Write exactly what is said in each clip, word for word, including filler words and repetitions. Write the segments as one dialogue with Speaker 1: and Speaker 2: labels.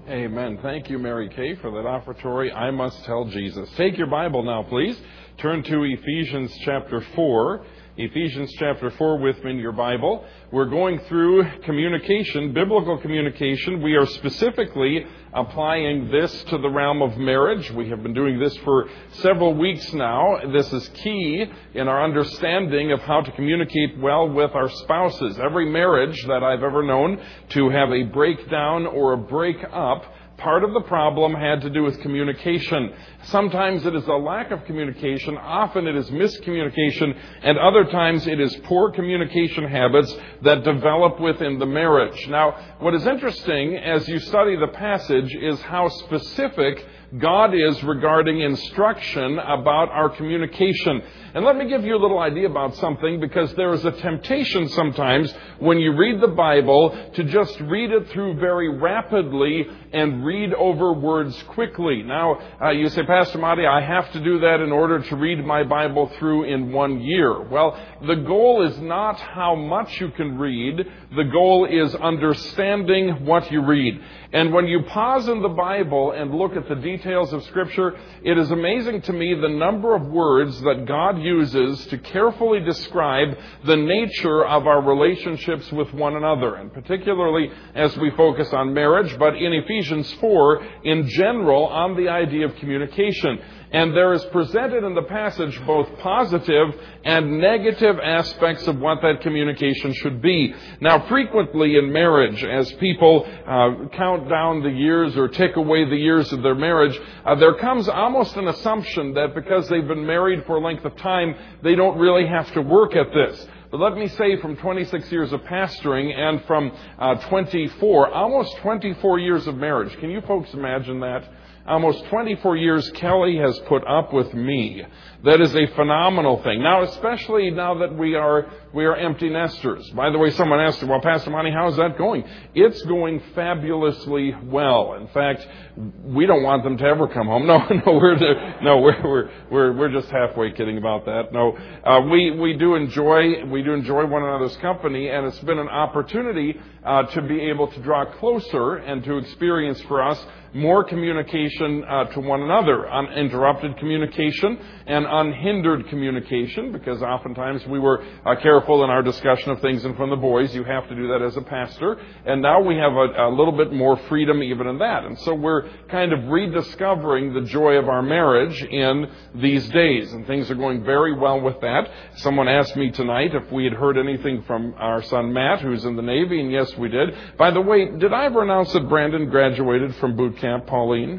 Speaker 1: Amen. Thank you, Mary Kay, for that offertory. I must tell Jesus. Take your Bible now, please. Turn to Ephesians chapter four. Ephesians chapter four with me in your Bible. We're going through communication, biblical communication. We are specifically applying this to the realm of marriage. We have been doing this for several weeks now. This is key in our understanding of how to communicate well with our spouses. Every marriage that I've ever known to have a breakdown or a breakup, part of the problem had to do with communication. Sometimes it is a lack of communication, often it is miscommunication, and other times it is poor communication habits that develop within the marriage. Now, what is interesting as you study the passage is how specific God is regarding instruction about our communication. And let me give you a little idea about something, because there is a temptation sometimes when you read the Bible to just read it through very rapidly and read over words quickly. Now, uh, you say, Pastor Marty, I have to do that in order to read my Bible through in one year. Well, the goal is not how much you can read. The goal is understanding what you read. And when you pause in the Bible and look at the details of Scripture, it is amazing to me the number of words that God uses to carefully describe the nature of our relationships with one another, and particularly as we focus on marriage, but in Ephesians four, in general, on the idea of communication. And there is presented in the passage both positive and negative aspects of what that communication should be. Now, frequently in marriage, as people uh, count down the years or tick away the years of their marriage, uh, there comes almost an assumption that because they've been married for a length of time, they don't really have to work at this. But let me say, from twenty-six years of pastoring and from uh, twenty-four, almost twenty-four years of marriage. Can you folks imagine that? Almost twenty-four years Kelly has put up with me. That is a phenomenal thing. Now, especially now that we are we are empty nesters. By the way, someone asked, well, Pastor Monty, how is that going? It's going fabulously well. In fact, we don't want them to ever come home. No, no, we're no, we're we're we're we're just halfway kidding about that. No, uh, we we do enjoy we do enjoy one another's company, and it's been an opportunity uh, to be able to draw closer and to experience for us more communication uh, to one another, uninterrupted communication and unhindered communication, because oftentimes we were uh, careful in our discussion of things in front of the boys. You have to do that as a pastor. And now we have a, a little bit more freedom even in that. And so we're kind of rediscovering the joy of our marriage in these days. And things are going very well with that. Someone asked me tonight if we had heard anything from our son Matt, who's in the Navy, and yes, we did. By the way, did I ever announce that Brandon graduated from boot camp, Pauline?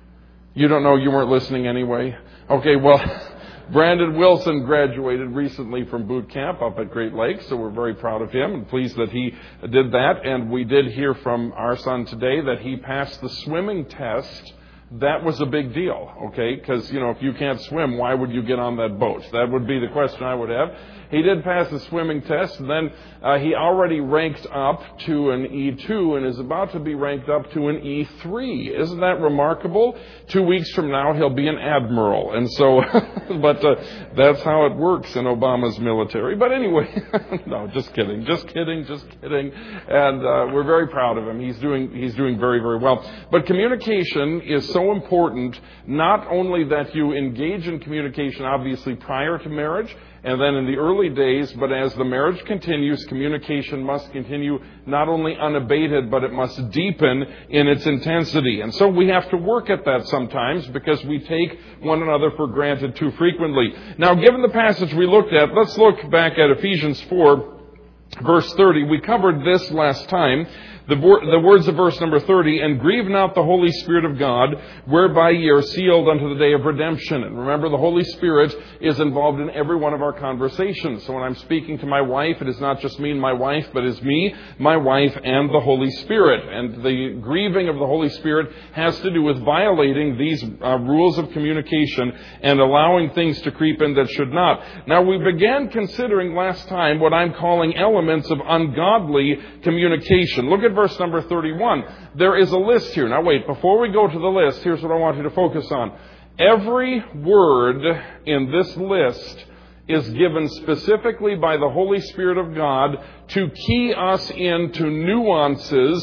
Speaker 1: You don't know, you weren't listening anyway? Okay, well, Brandon Wilson graduated recently from boot camp up at Great Lakes, so we're very proud of him and pleased that he did that. And we did hear from our son today that he passed the swimming test. That was a big deal, okay? Because, you know, if you can't swim, why would you get on that boat? That would be the question I would have. He did pass the swimming test, and then uh, he already ranked up to an E two and is about to be ranked up to an E three. Isn't that remarkable? Two weeks from now, he'll be an admiral. And so, but uh, that's how it works in Obama's military. But anyway, no, just kidding, just kidding, just kidding. And uh, we're very proud of him. He's doing, he's doing very, very well. But communication is so important, not only that you engage in communication, obviously, prior to marriage, and then in the early days, but as the marriage continues, communication must continue not only unabated, but it must deepen in its intensity. And so we have to work at that sometimes because we take one another for granted too frequently. Now, given the passage we looked at, let's look back at Ephesians four, verse thirty. We covered this last time. The, the words of verse number thirty, and grieve not the Holy Spirit of God, whereby ye are sealed unto the day of redemption. And remember, the Holy Spirit is involved in every one of our conversations. So when I'm speaking to my wife, it is not just me and my wife, but it's me, my wife, and the Holy Spirit. And the grieving of the Holy Spirit has to do with violating these uh, rules of communication and allowing things to creep in that should not. Now, we began considering last time what I'm calling elements of ungodly communication. Look at verse number thirty-one. There is a list here. Now wait, before we go to the list, here's what I want you to focus on. Every word in this list is given specifically by the Holy Spirit of God to key us into nuances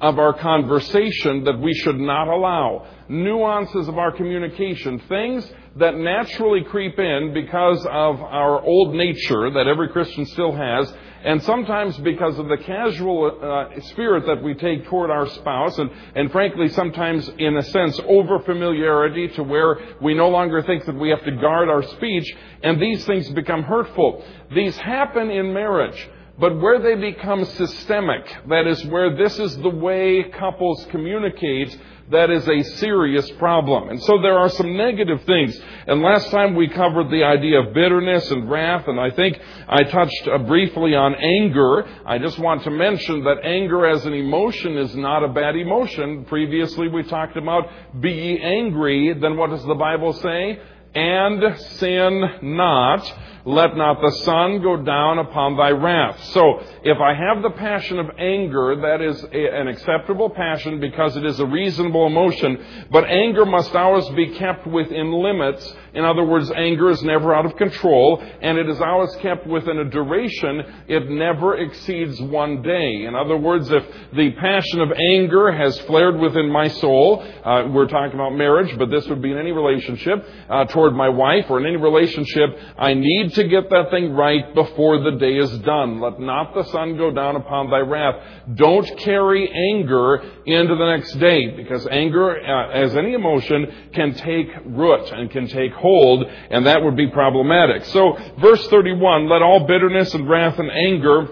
Speaker 1: of our conversation that we should not allow. Nuances of our communication, things that naturally creep in because of our old nature that every Christian still has, and sometimes because of the casual uh, spirit that we take toward our spouse, and, and frankly sometimes in a sense over familiarity to where we no longer think that we have to guard our speech, and these things become hurtful. These happen in marriage. But where they become systemic, that is where this is the way couples communicate, that is a serious problem. And so there are some negative things. And last time we covered the idea of bitterness and wrath, and I think I touched uh, briefly on anger. I just want to mention that anger as an emotion is not a bad emotion. Previously we talked about be ye angry, then what does the Bible say? And sin not. Let not the sun go down upon thy wrath. So, if I have the passion of anger, that is a, an acceptable passion because it is a reasonable emotion. But anger must always be kept within limits. In other words, anger is never out of control, and it is always kept within a duration. It never exceeds one day. In other words, if the passion of anger has flared within my soul, uh, we're talking about marriage, but this would be in any relationship, uh, toward my wife or in any relationship, I need to get that thing right before the day is done. Let not the sun go down upon thy wrath. Don't carry anger into the next day, because anger, uh, as any emotion, can take root and can take hold, and that would be problematic. So, verse thirty-one, let all bitterness and wrath and anger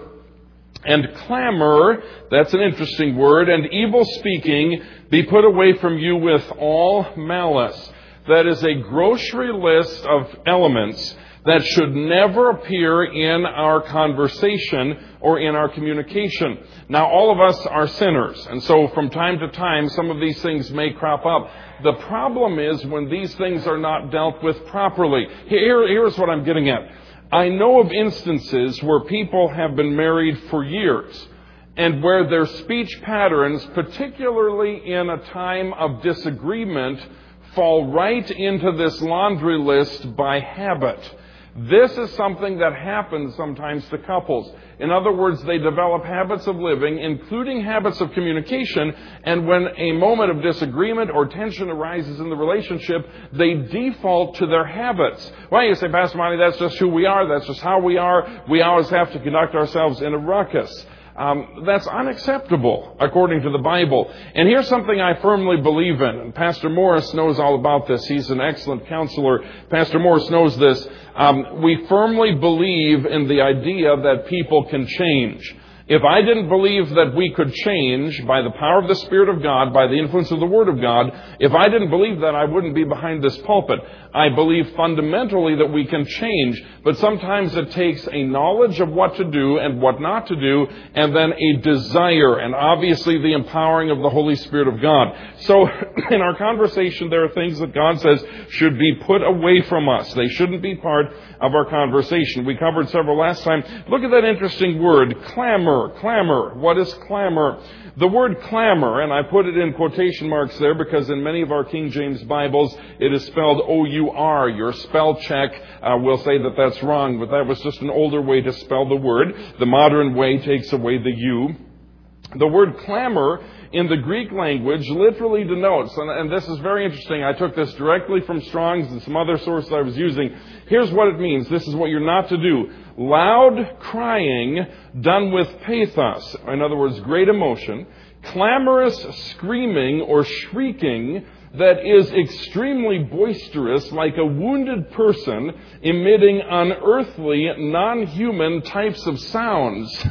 Speaker 1: and clamor, that's an interesting word, and evil speaking be put away from you with all malice. That is a grocery list of elements that should never appear in our conversation or in our communication. Now, all of us are sinners, and so from time to time, some of these things may crop up. The problem is when these things are not dealt with properly. Here, here's what I'm getting at. I know of instances where people have been married for years, and where their speech patterns, particularly in a time of disagreement, fall right into this laundry list by habit. This is something that happens sometimes to couples. In other words, they develop habits of living, including habits of communication, and when a moment of disagreement or tension arises in the relationship, they default to their habits. Well, you say, Pastor Monty, that's just who we are, that's just how we are, we always have to conduct ourselves in a ruckus. Um, that's unacceptable according to the Bible. And here's something I firmly believe in. And Pastor Morris knows all about this. He's an excellent counselor. Pastor Morris knows this. Um, we firmly believe in the idea that people can change. If I didn't believe that we could change by the power of the Spirit of God, by the influence of the Word of God, if I didn't believe that, I wouldn't be behind this pulpit. I believe fundamentally that we can change, but sometimes it takes a knowledge of what to do and what not to do, and then a desire, and obviously the empowering of the Holy Spirit of God. So, in our conversation, there are things that God says should be put away from us. They shouldn't be part of our conversation. We covered several last time. Look at that interesting word, clamor. Clamor. What is clamor? The word clamor, and I put it in quotation marks there because in many of our King James Bibles it is spelled O U R. Your spell check uh, will say that that's wrong, but that was just an older way to spell the word. The modern way takes away the U. The word clamor in the Greek language literally denotes, and, and this is very interesting, I took this directly from Strong's and some other sources I was using. Here's what it means. This is what you're not to do. Loud crying done with pathos, in other words, great emotion, clamorous screaming or shrieking that is extremely boisterous, like a wounded person emitting unearthly, non-human types of sounds.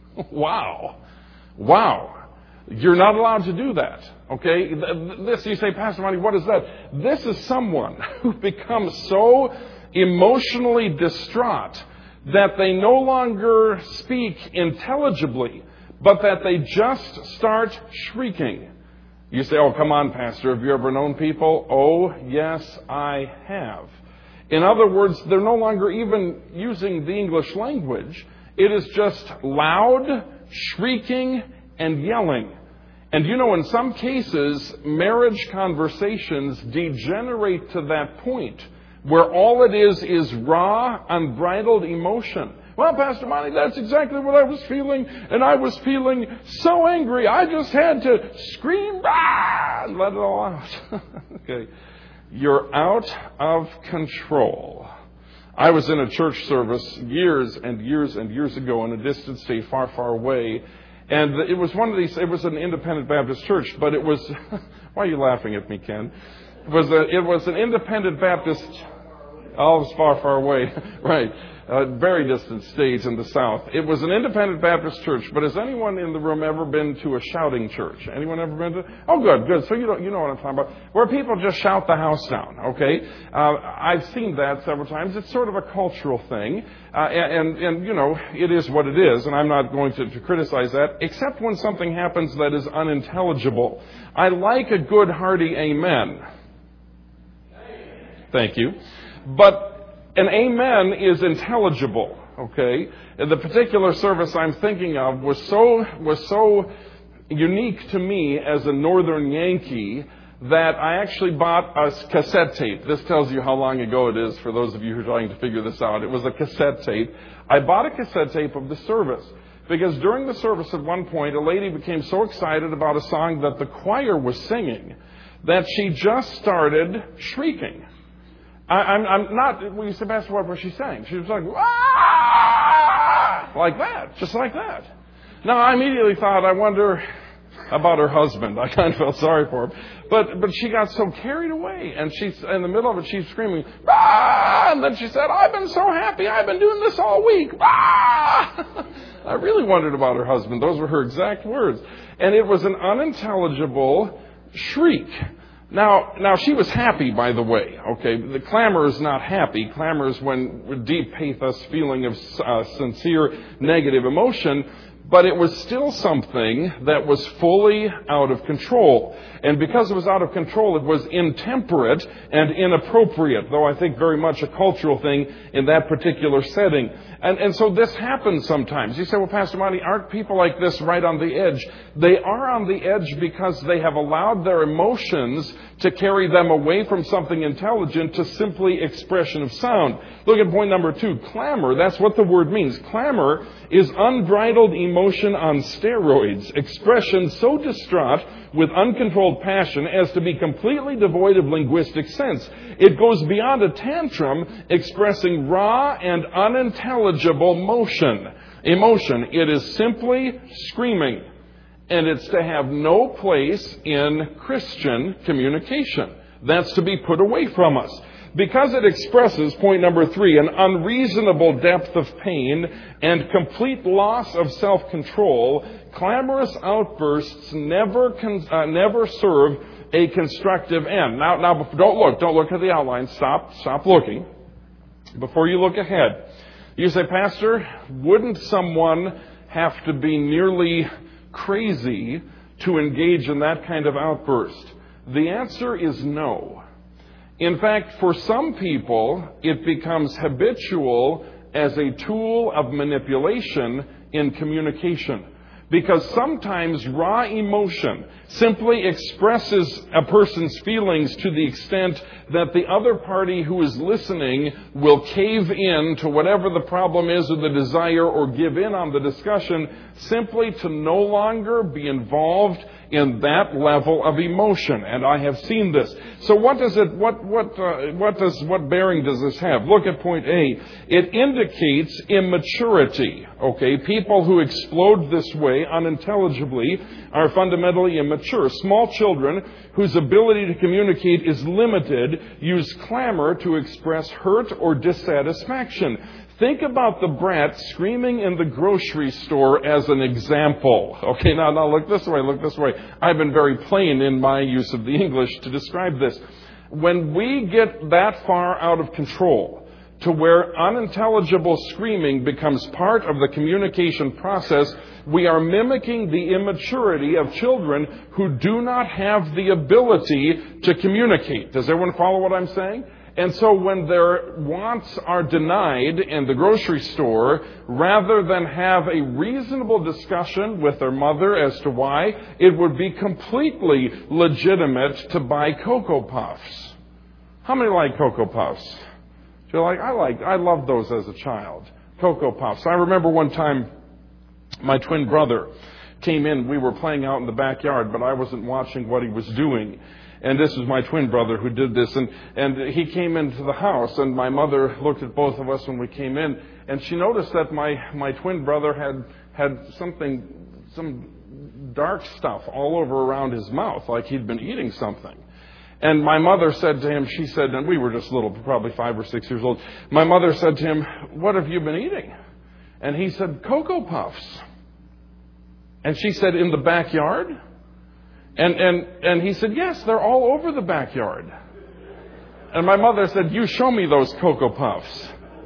Speaker 1: Wow. Wow. You're not allowed to do that. Okay? This, you say, Pastor Monty, what is that? This is someone who becomes so emotionally distraught that they no longer speak intelligibly, but that they just start shrieking. You say, oh, come on, Pastor, have you ever known people? Oh, yes, I have. In other words, they're no longer even using the English language. It is just loud, shrieking, and yelling. And you know, in some cases, marriage conversations degenerate to that point where all it is is raw, unbridled emotion. Well, Pastor Monty, that's exactly what I was feeling, and I was feeling so angry. I just had to scream, ah, and let it all out. Okay. You're out of control. I was in a church service years and years and years ago in a distant state far, far away. And it was one of these, it was an independent Baptist church, but it was, why are you laughing at me, Ken? It was, a, it was an independent Baptist, oh, it was far, far away, right. A very distant state in the south. It was an independent Baptist church, but has anyone in the room ever been to a shouting church? Anyone ever been to? Oh, good, good. So you know, you know what I'm talking about. Where people just shout the house down, okay? Uh, I've seen that several times. It's sort of a cultural thing. Uh, and, and, you know, it is what it is, and I'm not going to, to criticize that, except when something happens that is unintelligible. I like a good, hearty amen. Thank you. But an amen is intelligible, okay? The particular service I'm thinking of was so was so unique to me as a Northern Yankee that I actually bought a cassette tape. This tells you how long ago it is for those of you who are trying to figure this out. It was a cassette tape. I bought a cassette tape of the service because during the service at one point, a lady became so excited about a song that the choir was singing that she just started shrieking. I, I'm, I'm not, when you say, Pastor, what was she saying? She was like, ah! Like that, just like that. Now, I immediately thought, I wonder about her husband. I kind of felt sorry for him. But but she got so carried away, and she's in the middle of it, she's screaming, ah! And then she said, I've been so happy, I've been doing this all week. Ah! I really wondered about her husband. Those were her exact words. And it was an unintelligible shriek. Now, now she was happy, by the way. Okay, the clamor is not happy. Clamor is when deep pathos, feeling of uh, sincere negative emotion. But it was still something that was fully out of control. And because it was out of control, it was intemperate and inappropriate, though I think very much a cultural thing in that particular setting. And, and so this happens sometimes. You say, well, Pastor Monty, aren't people like this right on the edge? They are on the edge because they have allowed their emotions to carry them away from something intelligent to simply expression of sound. Look at point number two, clamor. That's what the word means. Clamor is unbridled emotion on steroids, expression so distraught with uncontrolled passion as to be completely devoid of linguistic sense. It goes beyond a tantrum, expressing raw and unintelligible motion. Emotion. It is simply screaming. And it's to have no place in Christian communication. That's to be put away from us. Because it expresses, point number three, an unreasonable depth of pain and complete loss of self-control, clamorous outbursts never con- uh, never serve a constructive end. Now, now, don't look. Don't look at the outline. Stop. Stop looking. Before you look ahead, you say, Pastor, wouldn't someone have to be nearly crazy to engage in that kind of outburst? The answer is no. In fact, for some people, it becomes habitual as a tool of manipulation in communication. Because sometimes raw emotion simply expresses a person's feelings to the extent that the other party who is listening will cave in to whatever the problem is or the desire or give in on the discussion simply to no longer be involved in that level of emotion. And I have seen this. So what does it, what, what, uh, what does, what bearing does this have? Look at point A. It indicates immaturity. Okay. People who explode this way unintelligibly are fundamentally immature. Small children whose ability to communicate is limited use clamor to express hurt or dissatisfaction. Think about the brat screaming in the grocery store as an example. Okay, now, now look this way, look this way. I've been very plain in my use of the English to describe this. When we get that far out of control to where unintelligible screaming becomes part of the communication process, we are mimicking the immaturity of children who do not have the ability to communicate. Does everyone follow what I'm saying? And so when their wants are denied in the grocery store, rather than have a reasonable discussion with their mother as to why, it would be completely legitimate to buy Cocoa Puffs. How many like Cocoa Puffs? You're like, I like, I loved those as a child. Cocoa Puffs. I remember one time my twin brother came in. We were playing out in the backyard, but I wasn't watching what he was doing. And this was my twin brother who did this. And, and he came into the house, and my mother looked at both of us when we came in, and she noticed that my, my twin brother had, had something, some dark stuff all over around his mouth, like he'd been eating something. And my mother said to him, she said, and we were just little, probably five or six years old. My mother said to him, "What have you been eating?" And he said, "Cocoa Puffs." And she said, "In the backyard?" And, and, and he said, "Yes, they're all over the backyard." And my mother said, "You show me those Cocoa Puffs."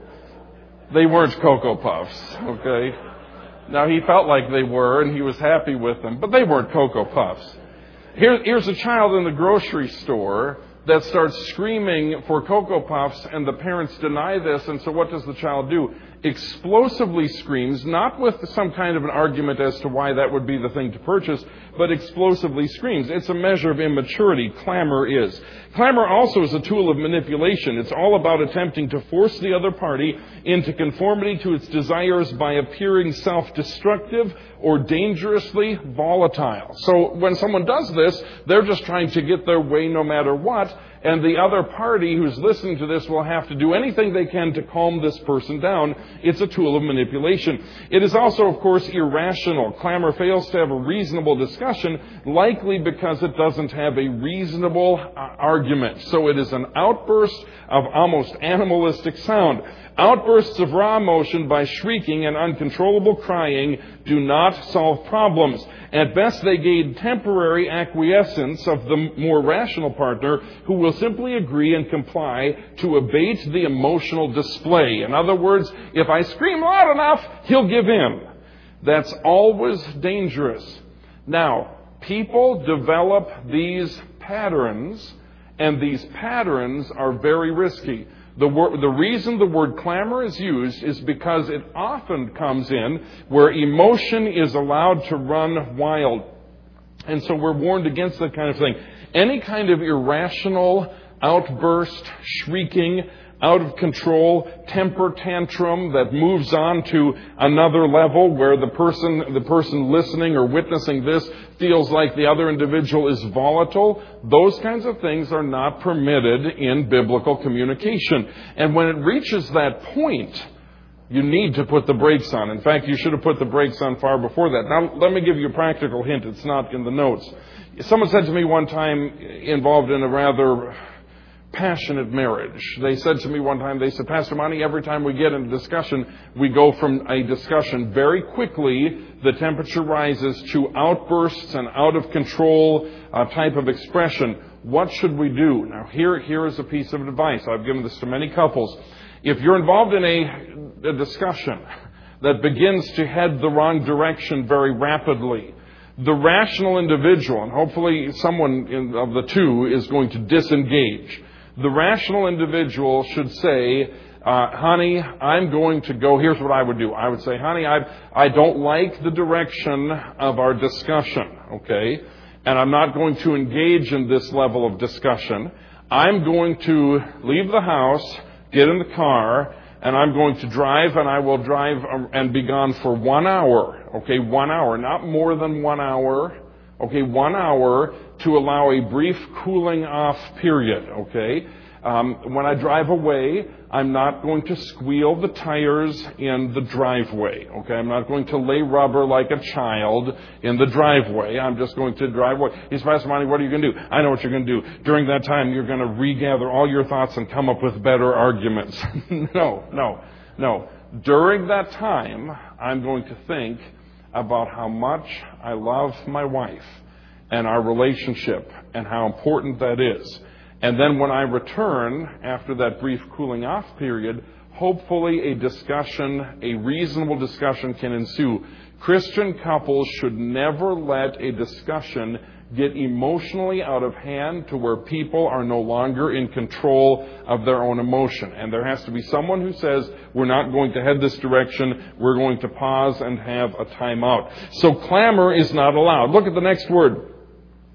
Speaker 1: They weren't Cocoa Puffs, okay? Now, he felt like they were, and he was happy with them, but they weren't Cocoa Puffs. Here, here's a child in the grocery store that starts screaming for Cocoa Puffs, and the parents deny this, and so what does the child do? Explosively screams, not with some kind of an argument as to why that would be the thing to purchase, but explosively screams. It's a measure of immaturity. Clamor is. Clamor also is a tool of manipulation. It's all about attempting to force the other party into conformity to its desires by appearing self-destructive or dangerously volatile. So when someone does this, they're just trying to get their way no matter what, and the other party who's listening to this will have to do anything they can to calm this person down. It's a tool of manipulation. It is also, of course, irrational. Clamor fails to have a reasonable discussion, likely because it doesn't have a reasonable uh, argument. So it is an outburst of almost animalistic sound. Outbursts of raw emotion by shrieking and uncontrollable crying do not solve problems. At best, they gain temporary acquiescence of the more rational partner who will simply agree and comply to abate the emotional display. In other words, if I scream loud enough, he'll give in. That's always dangerous. Now, people develop these patterns, and these patterns are very risky. The, wor- the reason the word clamor is used is because it often comes in where emotion is allowed to run wild. And so we're warned against that kind of thing. Any kind of irrational outburst, shrieking, out of control, temper tantrum that moves on to another level where the person, the person listening or witnessing this feels like the other individual is volatile, those kinds of things are not permitted in biblical communication. And when it reaches that point, you need to put the brakes on. In fact, you should have put the brakes on far before that. Now, let me give you a practical hint. It's not in the notes. Someone said to me one time, involved in a rather passionate marriage. They said to me one time, they said, "Pastor Monty, every time we get into discussion, we go from a discussion very quickly, the temperature rises to outbursts and out of control uh, type of expression. What should we do?" Now, here, here is a piece of advice. I've given this to many couples. If you're involved in a, a discussion that begins to head the wrong direction very rapidly, the rational individual, and hopefully someone in, of the two is going to disengage. The rational individual should say, uh, honey, I'm going to go, here's what I would do. I would say, honey, I I don't like the direction of our discussion, okay? And I'm not going to engage in this level of discussion. I'm going to leave the house, get in the car, and I'm going to drive, and I will drive and be gone for one hour, okay? One hour, not more than one hour. Okay, one hour to allow a brief cooling off period, okay? Um, when I drive away, I'm not going to squeal the tires in the driveway, okay? I'm not going to lay rubber like a child in the driveway. I'm just going to drive away. He says, "Pastor Monty, what are you going to do?" I know what you're going to do. During that time, you're going to regather all your thoughts and come up with better arguments. no, no, no. During that time, I'm going to think about how much I love my wife and our relationship and how important that is. And then when I return after that brief cooling off period, hopefully a discussion, a reasonable discussion can ensue. Christian couples should never let a discussion get emotionally out of hand to where people are no longer in control of their own emotion. And there has to be someone who says, we're not going to head this direction, we're going to pause and have a timeout. So clamor is not allowed. Look at the next word.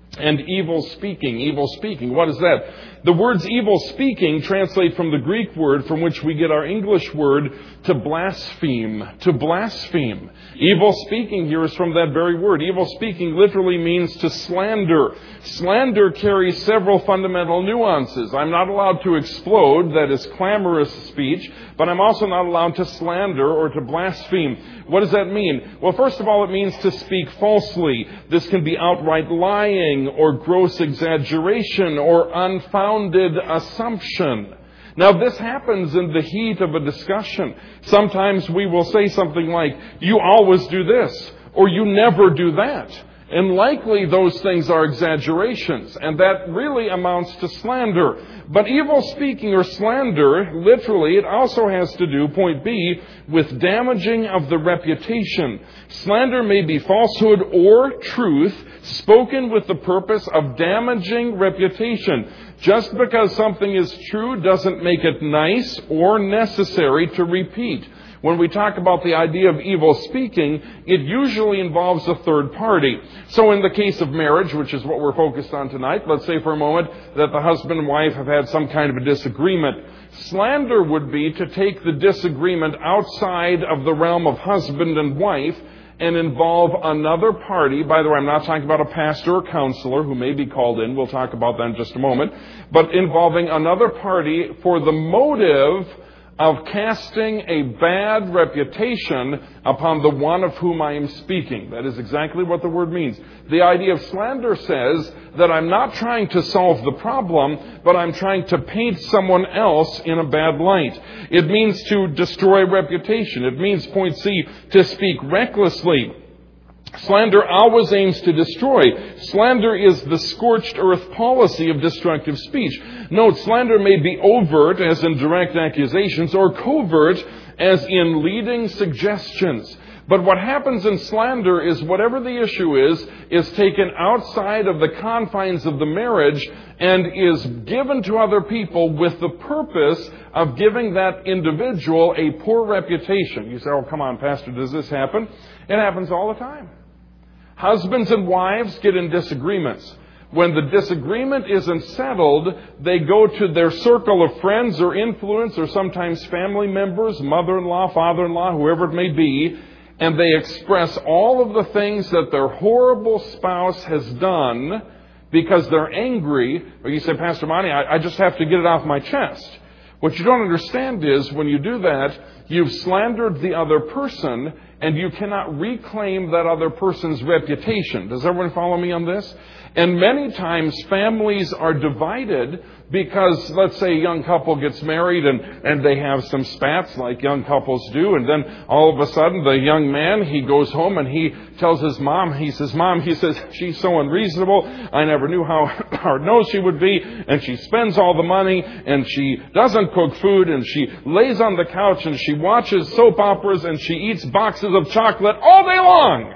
Speaker 1: and evil speaking. Evil speaking, what is that? The words evil speaking translate from the Greek word from which we get our English word to blaspheme. To blaspheme. Evil speaking here is from that very word. Evil speaking literally means to slander. Slander carries several fundamental nuances. I'm not allowed to explode, that is clamorous speech, but I'm also not allowed to slander or to blaspheme. What does that mean? Well, first of all, it means to speak falsely. This can be outright lying or gross exaggeration or unfounded assumption. Now, this happens in the heat of a discussion. Sometimes we will say something like, you always do this, or you never do that. And likely those things are exaggerations, and that really amounts to slander. But evil speaking or slander, literally, it also has to do, point B, with damaging of the reputation. Slander may be falsehood or truth, spoken with the purpose of damaging reputation. Just because something is true doesn't make it nice or necessary to repeat. When we talk about the idea of evil speaking, it usually involves a third party. So in the case of marriage, which is what we're focused on tonight, let's say for a moment that the husband and wife have had some kind of a disagreement. Slander would be to take the disagreement outside of the realm of husband and wife and involve another party. By the way, I'm not talking about a pastor or counselor who may be called in. We'll talk about that in just a moment. But involving another party for the motive of casting a bad reputation upon the one of whom I am speaking. That is exactly what the word means. The idea of slander says that I'm not trying to solve the problem, but I'm trying to paint someone else in a bad light. It means to destroy reputation. It means, point C, to speak recklessly. Slander always aims to destroy. Slander is the scorched earth policy of destructive speech. Note, slander may be overt, as in direct accusations, or covert, as in leading suggestions. But what happens in slander is whatever the issue is, is taken outside of the confines of the marriage and is given to other people with the purpose of giving that individual a poor reputation. You say, oh, come on, Pastor, does this happen? It happens all the time. Husbands and wives get in disagreements. When the disagreement isn't settled, they go to their circle of friends or influence or sometimes family members, mother-in-law, father-in-law, whoever it may be, and they express all of the things that their horrible spouse has done because they're angry. Or you say, Pastor Monty, I, I just have to get it off my chest. What you don't understand is when you do that, you've slandered the other person and you cannot reclaim that other person's reputation. Does everyone follow me on this? And many times families are divided because, let's say, a young couple gets married and, and they have some spats like young couples do. And then all of a sudden the young man, he goes home and he tells his mom, he says, Mom, he says, she's so unreasonable. I never knew how hard-nosed she would be. And she spends all the money and she doesn't cook food and she lays on the couch and she watches soap operas and she eats boxes of chocolate all day long.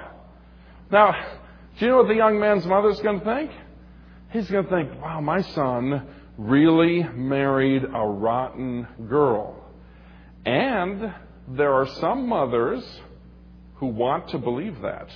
Speaker 1: Now, do you know what the young man's mother's going to think? He's going to think, wow, my son really married a rotten girl. And there are some mothers who want to believe that.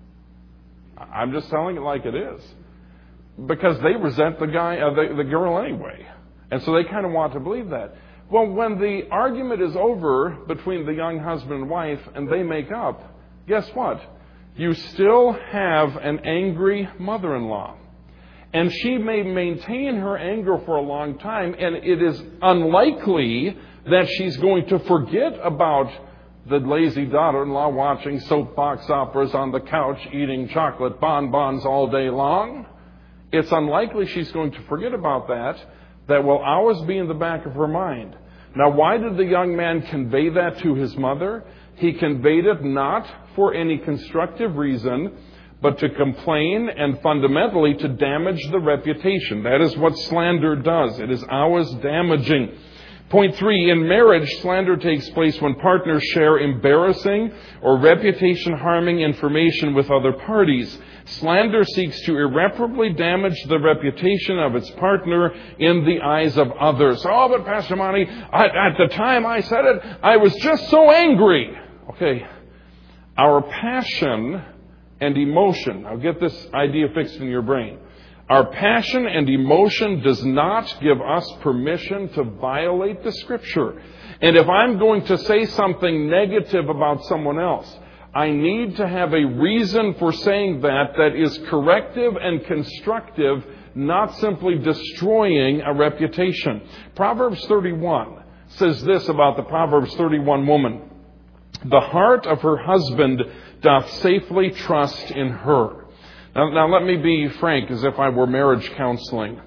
Speaker 1: I'm just telling it like it is. Because they resent the guy, uh, the, the girl anyway. And so they kind of want to believe that. Well, when the argument is over between the young husband and wife and they make up, guess what? You still have an angry mother-in-law. And she may maintain her anger for a long time, and it is unlikely that she's going to forget about the lazy daughter-in-law watching soapbox operas on the couch, eating chocolate bonbons all day long. It's unlikely she's going to forget about that. That will always be in the back of her mind. Now, why did the young man convey that to his mother? He conveyed it not for any constructive reason, but to complain and fundamentally to damage the reputation. That is what slander does. It is always damaging. Point three, in marriage, slander takes place when partners share embarrassing or reputation-harming information with other parties. Slander seeks to irreparably damage the reputation of its partner in the eyes of others. Oh, but Pastor Monty, I, at the time I said it, I was just so angry. Okay, our passion and emotion, now get this idea fixed in your brain. Our passion and emotion does not give us permission to violate the Scripture. And if I'm going to say something negative about someone else, I need to have a reason for saying that that is corrective and constructive, not simply destroying a reputation. Proverbs thirty-one says this about the Proverbs thirty-one woman. The heart of her husband doth safely trust in her. Now, now let me be frank, as if I were marriage counseling.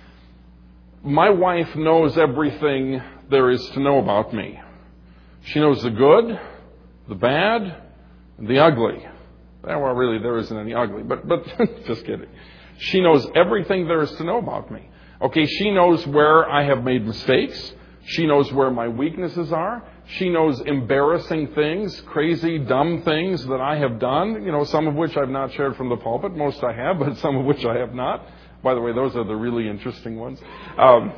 Speaker 1: My wife knows everything there is to know about me. She knows the good, the bad, and the ugly. Well, really, there isn't any ugly, but but just kidding. She knows everything there is to know about me. Okay, she knows where I have made mistakes. She knows where my weaknesses are. She knows embarrassing things, crazy, dumb things that I have done, you know, some of which I've not shared from the pulpit. Most I have, but some of which I have not. By the way, those are the really interesting ones. Um,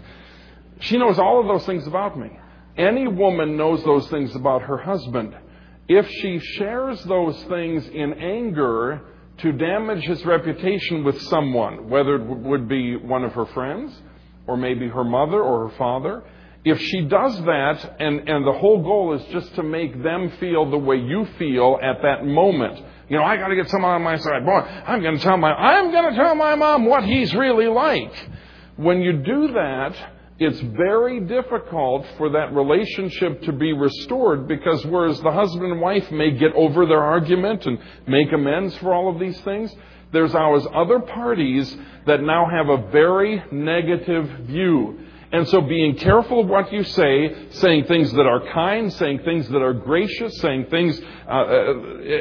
Speaker 1: she knows all of those things about me. Any woman knows those things about her husband. If she shares those things in anger to damage his reputation with someone, whether it would be one of her friends, or maybe her mother or her father, if she does that, and, and the whole goal is just to make them feel the way you feel at that moment, you know, I got to get someone on my side. Boy, I'm going to tell my I'm going to tell my mom what he's really like. When you do that, it's very difficult for that relationship to be restored, because whereas the husband and wife may get over their argument and make amends for all of these things, there's always other parties that now have a very negative view. And so being careful of what you say, saying things that are kind, saying things that are gracious, saying things, uh, uh,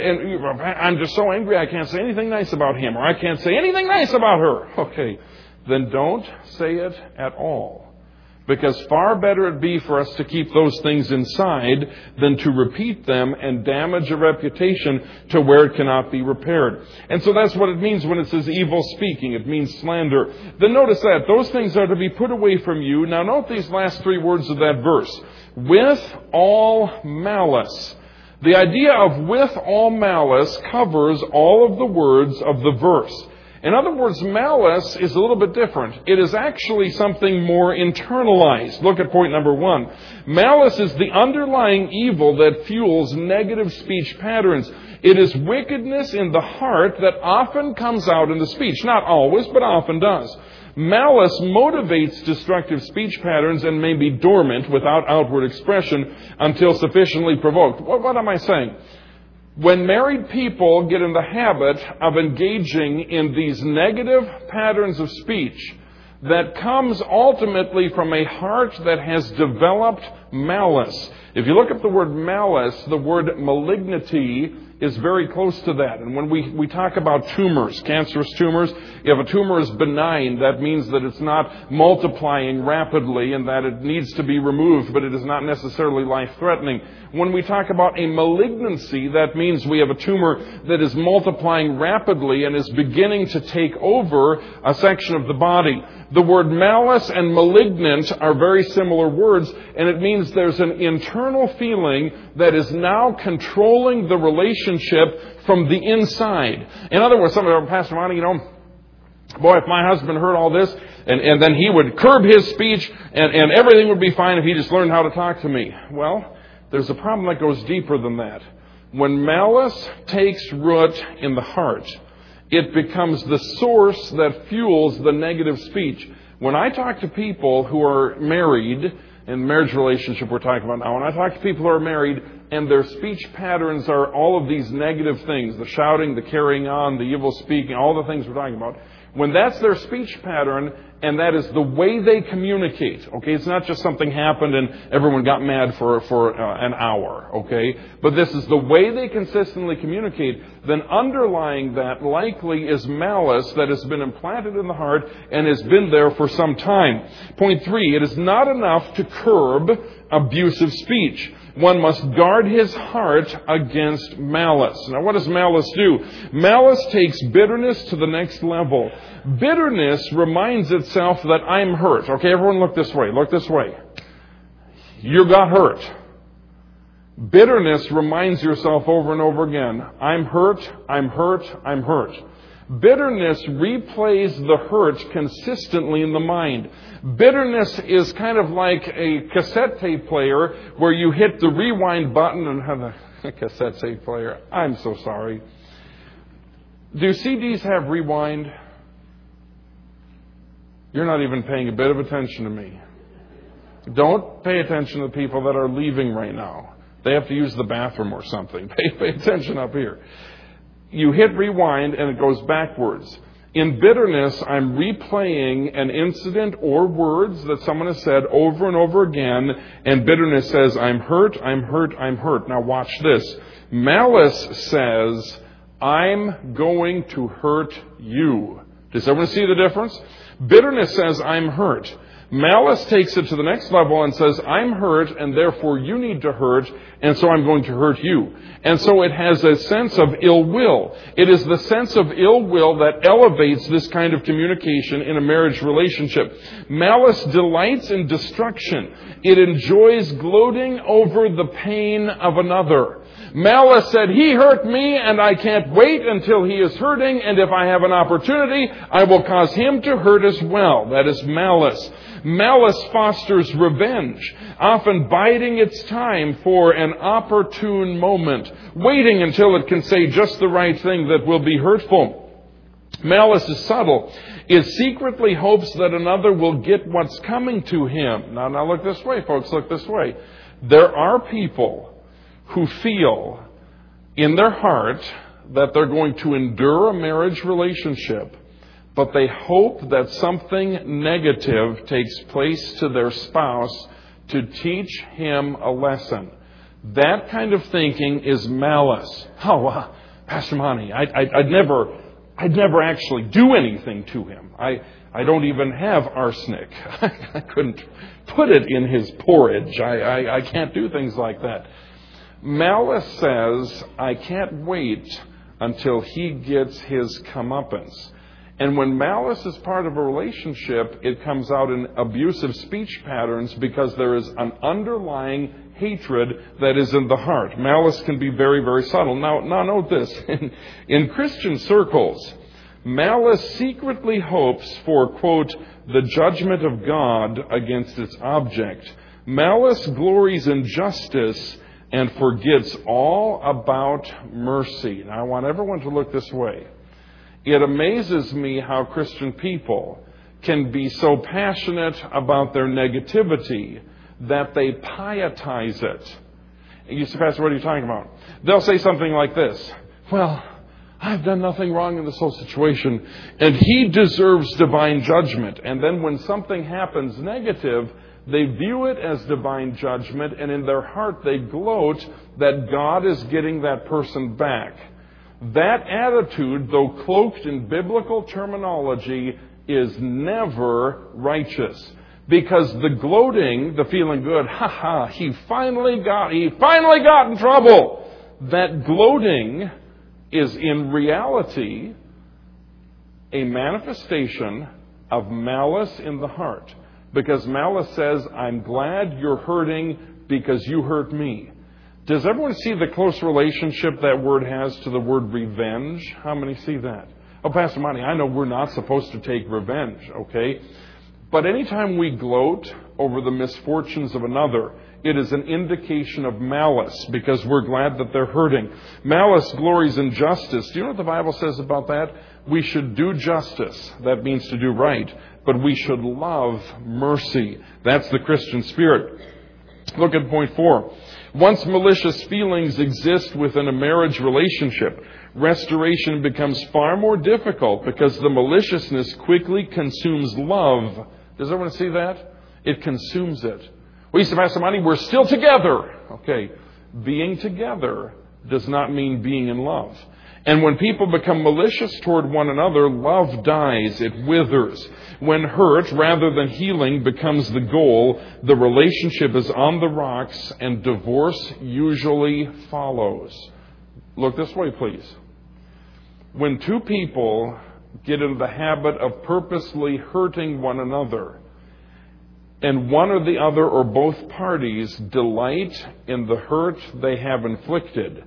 Speaker 1: and I'm just so angry I can't say anything nice about him, or I can't say anything nice about her. Okay, then don't say it at all. Because far better it be for us to keep those things inside than to repeat them and damage a reputation to where it cannot be repaired. And so that's what it means when it says evil speaking. It means slander. Then notice that those things are to be put away from you. Now note these last three words of that verse. With all malice. The idea of with all malice covers all of the words of the verse. In other words, malice is a little bit different. It is actually something more internalized. Look at point number one. Malice is the underlying evil that fuels negative speech patterns. It is wickedness in the heart that often comes out in the speech. Not always, but often does. Malice motivates destructive speech patterns and may be dormant without outward expression until sufficiently provoked. What, what am I saying? When married people get in the habit of engaging in these negative patterns of speech, that comes ultimately from a heart that has developed malice. If you look up the word malice, the word malignity is very close to that. And when we, we talk about tumors, cancerous tumors, if a tumor is benign, that means that it's not multiplying rapidly and that it needs to be removed, but it is not necessarily life-threatening. When we talk about a malignancy, that means we have a tumor that is multiplying rapidly and is beginning to take over a section of the body. The word malice and malignant are very similar words, and it means there's an internal feeling that is now controlling the relationship from the inside. In other words, somebody, Pastor Monty, you know, boy, if my husband heard all this, and, and then he would curb his speech, and, and everything would be fine if he just learned how to talk to me. Well, there's a problem that goes deeper than that. When malice takes root in the heart, it becomes the source that fuels the negative speech. When I talk to people who are married, in marriage relationship we're talking about now, when I talk to people who are married and their speech patterns are all of these negative things, the shouting, the carrying on, the evil speaking, all the things we're talking about, when that's their speech pattern and that is the way they communicate, okay, it's not just something happened and everyone got mad for, for uh, an hour, okay, but this is the way they consistently communicate, then underlying that likely is malice that has been implanted in the heart and has been there for some time. Point three, it is not enough to curb abusive speech. One must guard his heart against malice. Now, what does malice do? Malice takes bitterness to the next level. Bitterness reminds itself that I'm hurt. Okay, everyone look this way. Look this way. You got hurt. Bitterness reminds yourself over and over again, I'm hurt, I'm hurt, I'm hurt. Bitterness replays the hurt consistently in the mind. Bitterness is kind of like a cassette tape player where you hit the rewind button and have a cassette tape player. I'm so sorry. Do C Ds have rewind? You're not even paying a bit of attention to me. Don't pay attention to the people that are leaving right now. They have to use the bathroom or something. Pay, pay attention up here. You hit rewind and it goes backwards. In bitterness, I'm replaying an incident or words that someone has said over and over again, and bitterness says, I'm hurt, I'm hurt, I'm hurt. Now watch this. Malice says, I'm going to hurt you. Does everyone see the difference? Bitterness says, I'm hurt. Malice takes it to the next level and says, I'm hurt, and therefore you need to hurt, and so I'm going to hurt you. And so it has a sense of ill will. It is the sense of ill will that elevates this kind of communication in a marriage relationship. Malice delights in destruction. It enjoys gloating over the pain of another. Malice said, he hurt me, and I can't wait until he is hurting, and if I have an opportunity, I will cause him to hurt as well. That is malice. Malice fosters revenge, often biding its time for an opportune moment, waiting until it can say just the right thing that will be hurtful. Malice is subtle. It secretly hopes that another will get what's coming to him. Now, now look this way, folks, look this way. There are people who feel in their heart that they're going to endure a marriage relationship, but they hope that something negative takes place to their spouse to teach him a lesson. That kind of thinking is malice. Oh, uh, Pastor Monty, I, I, I'd never, I'd never actually do anything to him. I, I don't even have arsenic. I couldn't put it in his porridge. I, I, I can't do things like that. Malice says, I can't wait until he gets his comeuppance. And when malice is part of a relationship, it comes out in abusive speech patterns because there is an underlying hatred that is in the heart. Malice can be very, very subtle. Now, now note this. In, in Christian circles, malice secretly hopes for, quote, the judgment of God against its object. Malice glories in justice and forgets all about mercy. Now, I want everyone to look this way. It amazes me how Christian people can be so passionate about their negativity that they pietize it. You say, Pastor, what are you talking about? They'll say something like this. Well, I've done nothing wrong in this whole situation, and he deserves divine judgment. And then when something happens negative, they view it as divine judgment, and in their heart they gloat that God is getting that person back. That attitude, though cloaked in biblical terminology, is never righteous. Because the gloating, the feeling good, ha ha, he finally got, he finally got in trouble. That gloating is in reality a manifestation of malice in the heart. Because malice says, I'm glad you're hurting because you hurt me. Does everyone see the close relationship that word has to the word revenge? How many see that? Oh, Pastor Monty, I know we're not supposed to take revenge, okay? But anytime we gloat over the misfortunes of another, it is an indication of malice because we're glad that they're hurting. Malice glories in justice. Do you know what the Bible says about that? We should do justice. That means to do right. But we should love mercy. That's the Christian spirit. Look at point four. Once malicious feelings exist within a marriage relationship, restoration becomes far more difficult because the maliciousness quickly consumes love. Does everyone see that? It consumes it. We say, Pastor Monty, we're still together. Okay, being together does not mean being in love. And when people become malicious toward one another, love dies, it withers. When hurt, rather than healing, becomes the goal, the relationship is on the rocks and divorce usually follows. Look this way, please. When two people get into the habit of purposely hurting one another, and one or the other or both parties delight in the hurt they have inflicted,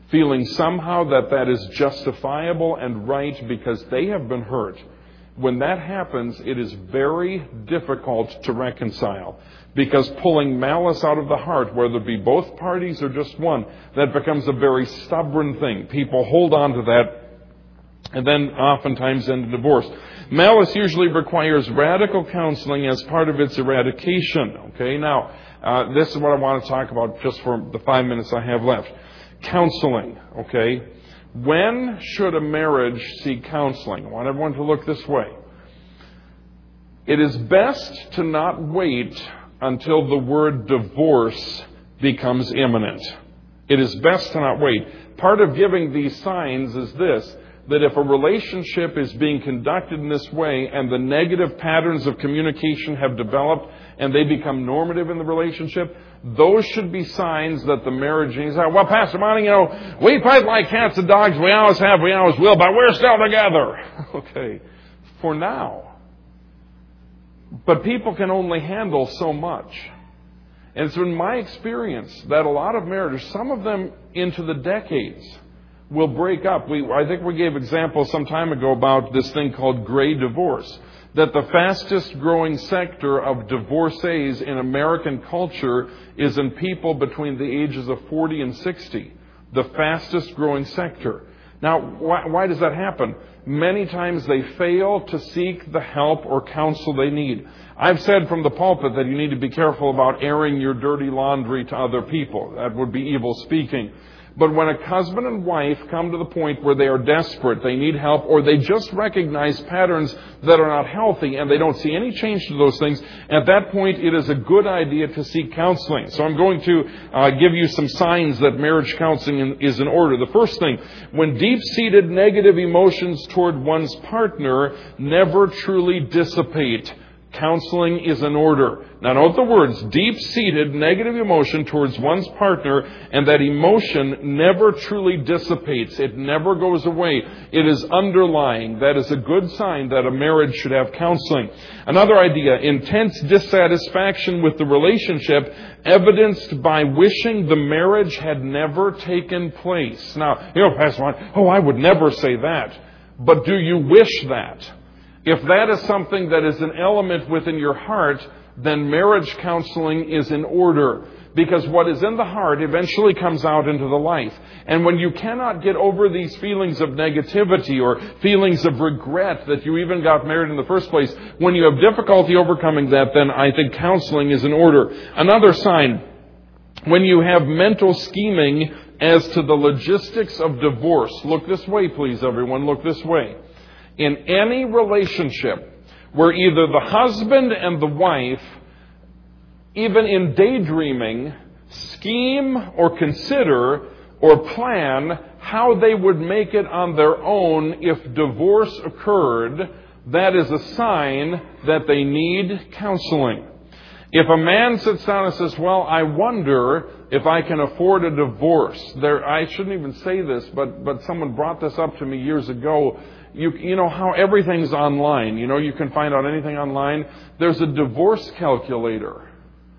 Speaker 1: feeling somehow that that is justifiable and right because they have been hurt. When that happens, it is very difficult to reconcile, because pulling malice out of the heart, whether it be both parties or just one, that becomes a very stubborn thing. People hold on to that and then oftentimes end in divorce. Malice usually requires radical counseling as part of its eradication. Okay, now, uh, this is what I want to talk about just for the five minutes I have left. Counseling, okay? When should a marriage seek counseling? I want everyone to look this way. It is best to not wait until the word divorce becomes imminent. It is best to not wait. Part of giving these signs is this, that if a relationship is being conducted in this way and the negative patterns of communication have developed and they become normative in the relationship, those should be signs that the marriage needs. Well, Pastor Monty, you know, we fight like cats and dogs. We always have, we always will, but we're still together. Okay, for now. But people can only handle so much. And it's been my experience that a lot of marriages, some of them into the decades, will break up. We, I think we gave examples some time ago about this thing called gray divorce. That the fastest growing sector of divorcees in American culture is in people between the ages of forty and sixty. The fastest growing sector. Now, why, why does that happen? Many times they fail to seek the help or counsel they need. I've said from the pulpit that you need to be careful about airing your dirty laundry to other people. That would be evil speaking. But when a husband and wife come to the point where they are desperate, they need help, or they just recognize patterns that are not healthy and they don't see any change to those things, at that point it is a good idea to seek counseling. So I'm going to uh, give you some signs that marriage counseling is in order. The first thing, when deep-seated negative emotions toward one's partner never truly dissipate, counseling is in order. Now note the words, deep-seated negative emotion towards one's partner, and that emotion never truly dissipates. It never goes away. It is underlying. That is a good sign that a marriage should have counseling. Another idea, intense dissatisfaction with the relationship evidenced by wishing the marriage had never taken place. Now, you know, Pastor Ron, oh, I would never say that. But do you wish that? If that is something that is an element within your heart, then marriage counseling is in order. Because what is in the heart eventually comes out into the life. And when you cannot get over these feelings of negativity or feelings of regret that you even got married in the first place, when you have difficulty overcoming that, then I think counseling is in order. Another sign, when you have mental scheming as to the logistics of divorce. Look this way, please, everyone. Look this way. In any relationship where either the husband and the wife, even in daydreaming, scheme or consider or plan how they would make it on their own if divorce occurred, that is a sign that they need counseling. If a man sits down and says, well, I wonder if I can afford a divorce. There, I shouldn't even say this, but, but someone brought this up to me years ago. You, you know how everything's online. You know, you can find out anything online. There's a divorce calculator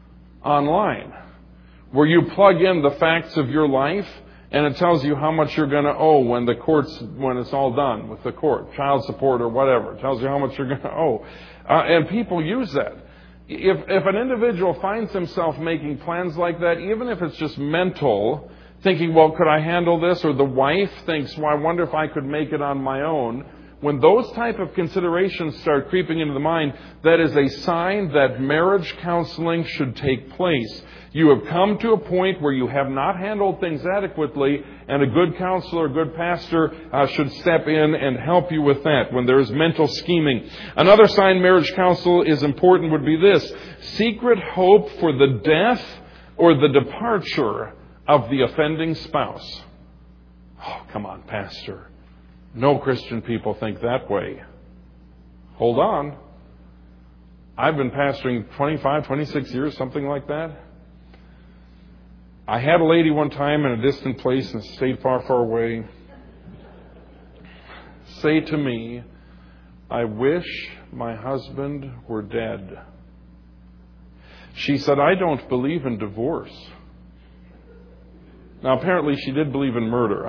Speaker 1: online where you plug in the facts of your life and it tells you how much you're going to owe when the court's, when it's all done with the court, child support or whatever. It tells you how much you're going to owe. Uh, and people use that. If, if an individual finds himself making plans like that, even if it's just mental, thinking, well, could I handle this? Or the wife thinks, well, I wonder if I could make it on my own. When those type of considerations start creeping into the mind, that is a sign that marriage counseling should take place. You have come to a point where you have not handled things adequately, and a good counselor, a good pastor uh, should step in and help you with that when there is mental scheming. Another sign marriage counsel is important would be this: secret hope for the death or the departure of the offending spouse. Oh, come on, Pastor. No Christian people think that way. Hold on. I've been pastoring twenty-five, twenty-six years, something like that. I had a lady one time in a distant place in a state far, far away say to me, I wish my husband were dead. She said, I don't believe in divorce. Now, apparently she did believe in murder.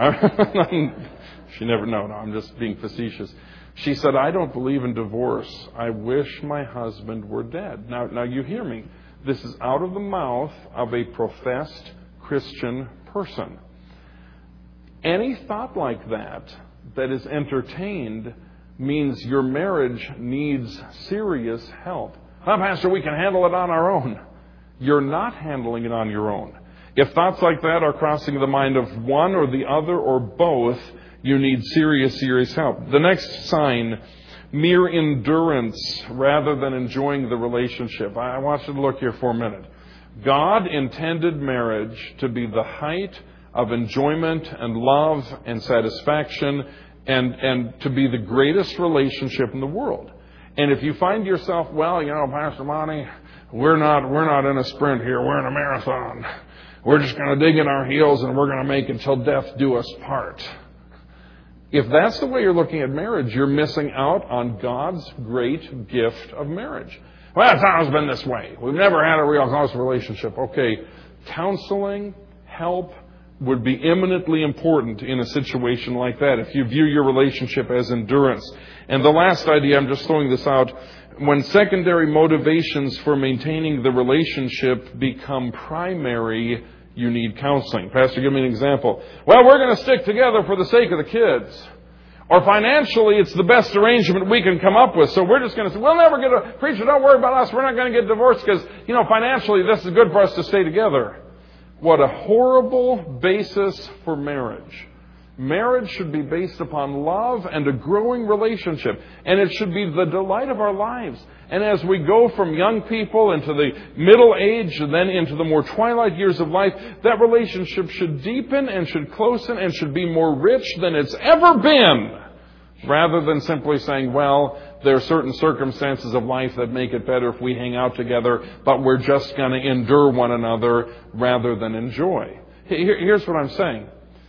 Speaker 1: She never, no, no, I'm just being facetious. She said, I don't believe in divorce. I wish my husband were dead. Now, now you hear me. This is out of the mouth of a professed Christian person. Any thought like that that is entertained means your marriage needs serious help. Well, Pastor, we can handle it on our own. You're not handling it on your own. If thoughts like that are crossing the mind of one or the other or both, you need serious, serious help. The next sign, mere endurance rather than enjoying the relationship. I want you to look here for a minute. God intended marriage to be the height of enjoyment and love and satisfaction and, and to be the greatest relationship in the world. And if you find yourself, well, you know, Pastor Monty, we're not, we're not in a sprint here. We're in a marathon. We're just going to dig in our heels and we're going to make it till death do us part. If that's the way you're looking at marriage, you're missing out on God's great gift of marriage. Well, it's always been this way. We've never had a real close relationship. Okay, counseling, help would be eminently important in a situation like that if you view your relationship as endurance. And the last idea, I'm just throwing this out, when secondary motivations for maintaining the relationship become primary, you need counseling. Pastor, give me an example. Well, we're going to stick together for the sake of the kids. Or financially, it's the best arrangement we can come up with. So we're just going to say, we'll never get a preacher. Don't worry about us. We're not going to get divorced because, you know, financially, this is good for us to stay together. What a horrible basis for marriage. Marriage should be based upon love and a growing relationship. And it should be the delight of our lives. And as we go from young people into the middle age and then into the more twilight years of life, that relationship should deepen and should closen and should be more rich than it's ever been. Rather than simply saying, well, there are certain circumstances of life that make it better if we hang out together, but we're just going to endure one another rather than enjoy. Here's what I'm saying.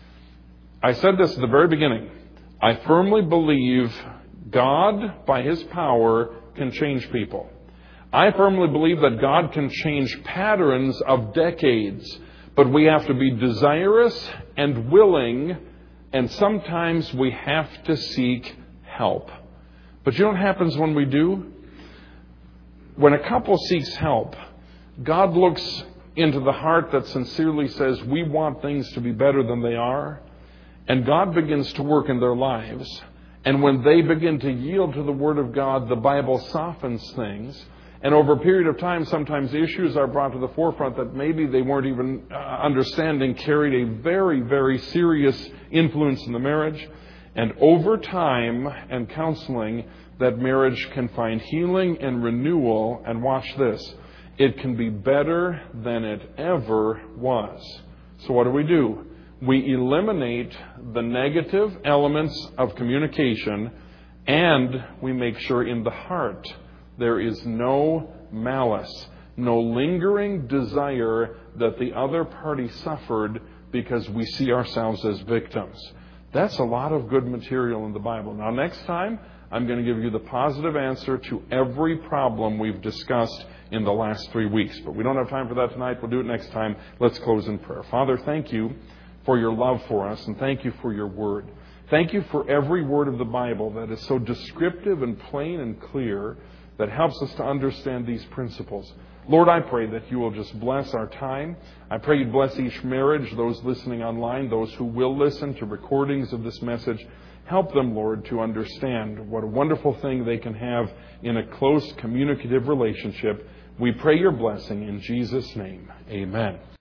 Speaker 1: I said this at the very beginning. I firmly believe God, by His power, can change people. I firmly believe that God can change patterns of decades, but we have to be desirous and willing, and sometimes we have to seek help. But you know what happens when we do? When a couple seeks help, God looks into the heart that sincerely says, we want things to be better than they are. And God begins to work in their lives. And when they begin to yield to the Word of God, the Bible softens things. And over a period of time, sometimes issues are brought to the forefront that maybe they weren't even uh, understanding carried a very, very serious influence in the marriage. And over time and counseling, that marriage can find healing and renewal. And watch this. It can be better than it ever was. So what do we do? We eliminate the negative elements of communication, and we make sure in the heart there is no malice, no lingering desire that the other party suffered because we see ourselves as victims. That's a lot of good material in the Bible. Now, next time, I'm going to give you the positive answer to every problem we've discussed in the last three weeks. But we don't have time for that tonight. We'll do it next time. Let's close in prayer. Father, thank you for your love for us, and thank you for your word. Thank you for every word of the Bible that is so descriptive and plain and clear that helps us to understand these principles. Lord, I pray that you will just bless our time. I pray you'd bless each marriage, those listening online, those who will listen to recordings of this message. Help them, Lord, to understand what a wonderful thing they can have in a close communicative relationship. We pray your blessing in Jesus' name. Amen.